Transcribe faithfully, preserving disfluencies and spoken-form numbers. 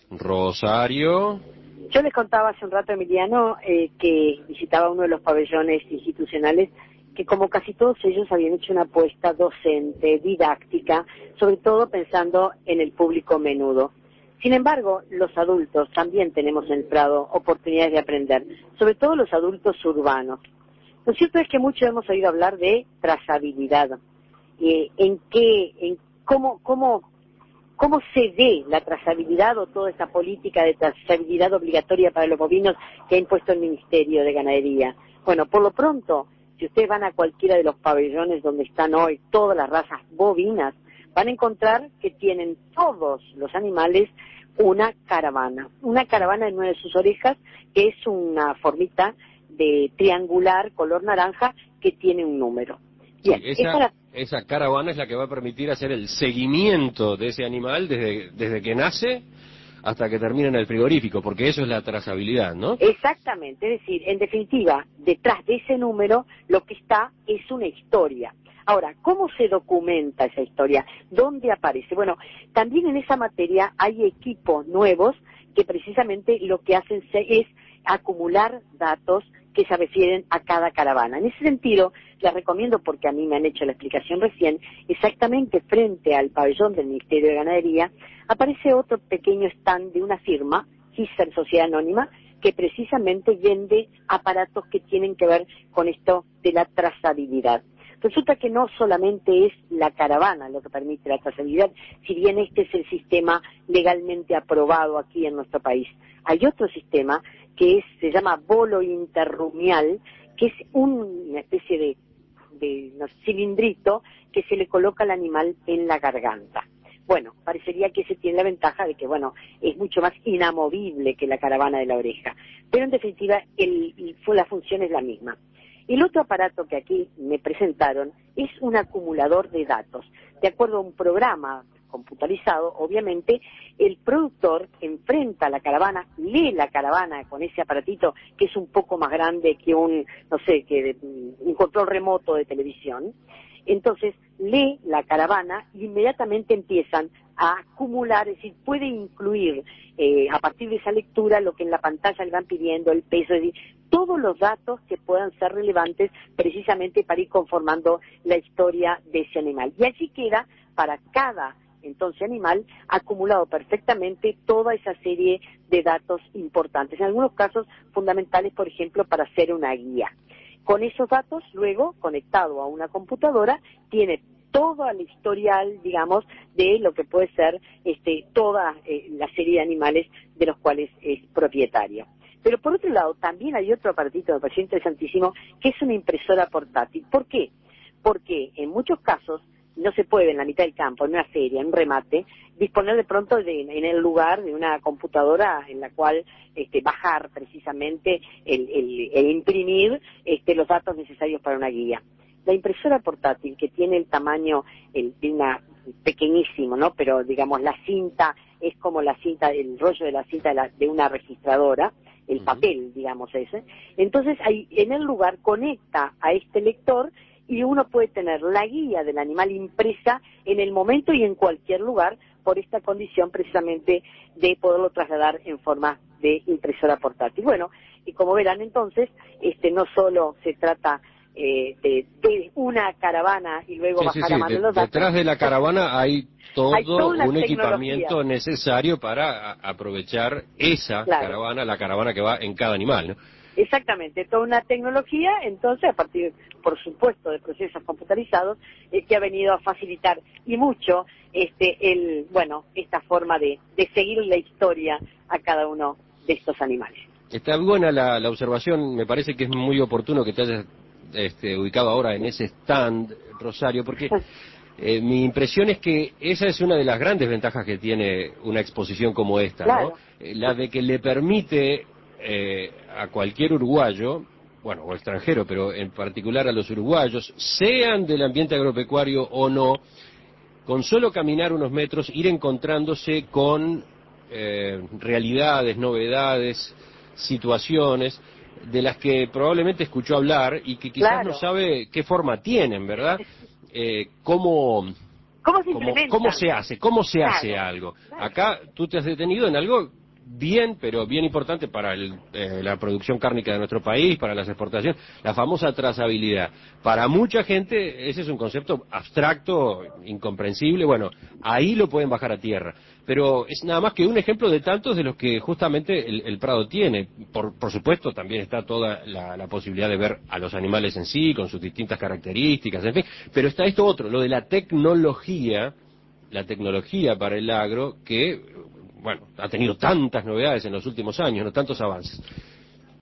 Rosario. Yo les contaba hace un rato, Emiliano, eh, que visitaba uno de los pabellones institucionales, que como casi todos ellos habían hecho una apuesta docente, didáctica, sobre todo pensando en el público menudo. Sin embargo, los adultos también tenemos en el Prado oportunidades de aprender, sobre todo los adultos urbanos. Lo cierto es que mucho hemos oído hablar de trazabilidad, eh, en qué, en cómo, cómo, cómo se ve la trazabilidad o toda esta política de trazabilidad obligatoria para los bovinos que ha impuesto el Ministerio de Ganadería. Bueno, por lo pronto, si ustedes van a cualquiera de los pabellones donde están hoy todas las razas bovinas, van a encontrar que tienen todos los animales una caravana, una caravana en una de sus orejas, que es una formita de triangular color naranja que tiene un número. Bien, sí, esa, para... esa caravana es la que va a permitir hacer el seguimiento de ese animal desde, desde que nace hasta que termina en el frigorífico, porque eso es la trazabilidad, ¿no? Exactamente, es decir, en definitiva, detrás de ese número lo que está es una historia. Ahora, ¿cómo se documenta esa historia? ¿Dónde aparece? Bueno, también en esa materia hay equipos nuevos que precisamente lo que hacen es acumular datos que se refieren a cada caravana. En ese sentido, les recomiendo, porque a mí me han hecho la explicación recién, exactamente frente al pabellón del Ministerio de Ganadería, aparece otro pequeño stand de una firma, Gisser Sociedad Anónima, que precisamente vende aparatos que tienen que ver con esto de la trazabilidad. Resulta que no solamente es la caravana lo que permite la trazabilidad, si bien este es el sistema legalmente aprobado aquí en nuestro país. Hay otro sistema que es, se llama bolo interrumial, que es un, una especie de, de no, cilindrito que se le coloca al animal en la garganta. Bueno, parecería que ese tiene la ventaja de que, bueno, es mucho más inamovible que la caravana de la oreja. Pero en definitiva, el, el, la función es la misma. El otro aparato que aquí me presentaron es un acumulador de datos. De acuerdo a un programa computarizado, obviamente, el productor enfrenta a la caravana, lee la caravana con ese aparatito que es un poco más grande que un, no sé, que de, un control remoto de televisión. Entonces, lee la caravana y inmediatamente empiezan a acumular, es decir, puede incluir eh, a partir de esa lectura lo que en la pantalla le van pidiendo, el peso, es decir, todos los datos que puedan ser relevantes precisamente para ir conformando la historia de ese animal. Y allí queda para cada entonces animal acumulado perfectamente toda esa serie de datos importantes, en algunos casos fundamentales, por ejemplo, para hacer una guía. Con esos datos, luego, conectado a una computadora, tiene todo el historial, digamos, de lo que puede ser este, toda eh, la serie de animales de los cuales es propietario. Pero por otro lado, también hay otro aparatito, me pareció interesantísimo, que es una impresora portátil. ¿Por qué? Porque en muchos casos no se puede en la mitad del campo, en una feria, en un remate, disponer de pronto de, en el lugar de una computadora en la cual este, bajar precisamente el, el, el imprimir este, los datos necesarios para una guía. La impresora portátil, que tiene el tamaño el, de una pequeñísimo, ¿no? Pero digamos la cinta es como la cinta, el rollo de la cinta de, la, de una registradora, el papel, digamos ese. Entonces ahí en el lugar conecta a este lector y uno puede tener la guía del animal impresa en el momento y en cualquier lugar por esta condición precisamente de poderlo trasladar en forma de impresora portátil. Bueno, y como verán entonces, este no solo se trata eh, de, de una caravana y luego sí, bajar sí, a sí. mano De, los datos. detrás de la caravana hay todo hay toda una un tecnología. equipamiento necesario para a, aprovechar esa Claro. caravana, la caravana que va en cada animal, ¿no? Exactamente, toda una tecnología, entonces, a partir, por supuesto, de procesos computarizados, eh, que ha venido a facilitar y mucho, este, el, bueno, esta forma de, de seguir la historia a cada uno de estos animales. Está buena la, la observación, me parece que es muy oportuno que te hayas este, ubicado ahora en ese stand, Rosario, porque eh, mi impresión es que esa es una de las grandes ventajas que tiene una exposición como esta, Claro. ¿no? Eh, la de que le permite eh, a cualquier uruguayo, bueno, o extranjero, pero en particular a los uruguayos, sean del ambiente agropecuario o no, con solo caminar unos metros, ir encontrándose con eh, realidades, novedades, situaciones de las que probablemente escuchó hablar y que quizás Claro. no sabe qué forma tienen, ¿verdad? Eh, cómo ¿Cómo se ¿Cómo, implementa? cómo se hace? ¿Cómo se Claro, hace algo? claro. Acá tú te has detenido en algo bien, pero bien importante para el, eh, la producción cárnica de nuestro país, para las exportaciones, la famosa trazabilidad. Para mucha gente ese es un concepto abstracto, incomprensible, bueno, ahí lo pueden bajar a tierra. Pero es nada más que un ejemplo de tantos de los que justamente el, el Prado tiene. Por, por supuesto, también está toda la, la posibilidad de ver a los animales en sí, con sus distintas características, en fin. Pero está esto otro, lo de la tecnología, la tecnología para el agro, que bueno, ha tenido tantas novedades en los últimos años, no tantos avances.